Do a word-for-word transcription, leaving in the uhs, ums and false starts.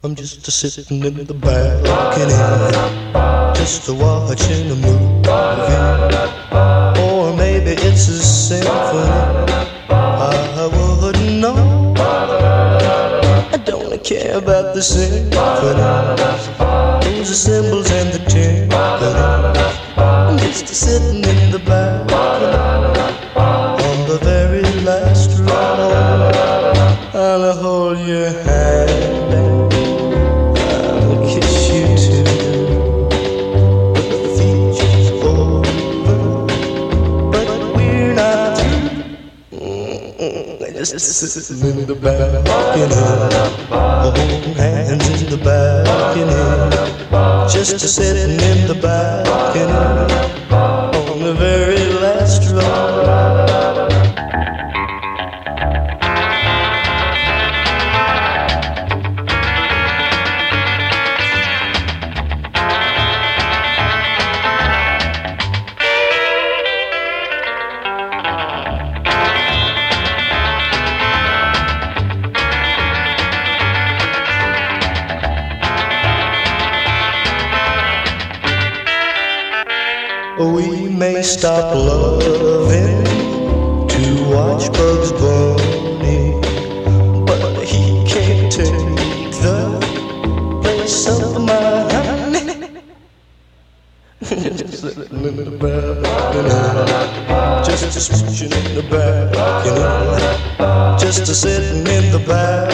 I'm just a sitting in the balcony, just a watching a movie, or maybe it's a symphony. I wouldn't know. I don't care about the symphony, those are cymbals and the timpani. I'm just a sitting in the balcony on the very last row. I'll hold your hand, I'll kiss you too. But the feature's over, but we're not through. Mm-mm, just sitting in the balcony, holding hands in the balcony. Just sitting in the balcony on the very last row. We may stop loving to watch Bugs Bunny, but he can't take the place of my honey. Just sitting in the balcony, just a switching in the balcony, just a sitting in the balcony.